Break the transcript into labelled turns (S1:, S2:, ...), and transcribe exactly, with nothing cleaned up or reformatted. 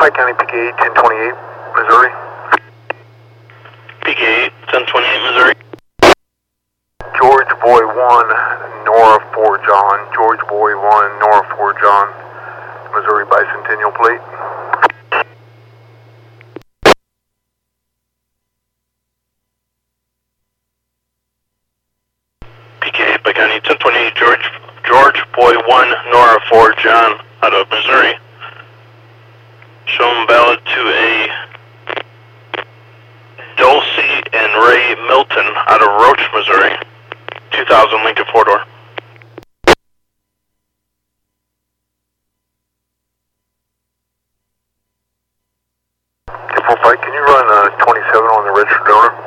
S1: Pike County, P K eight, ten twenty-eight, Missouri.
S2: P K eight, ten twenty-eight, Missouri.
S1: George Boy one, Nora four John. George Boy one, Nora four John. Missouri Bicentennial Plate.
S2: P K eight, Pike County, ten twenty-eight, George, George Boy one, Nora four John, out of Missouri. Show them valid to a Dulcie and Ray Milton out of Roach, Missouri. two thousand Lincoln four-door.
S1: Full Pike, can you run uh, twenty-seven on the registered owner?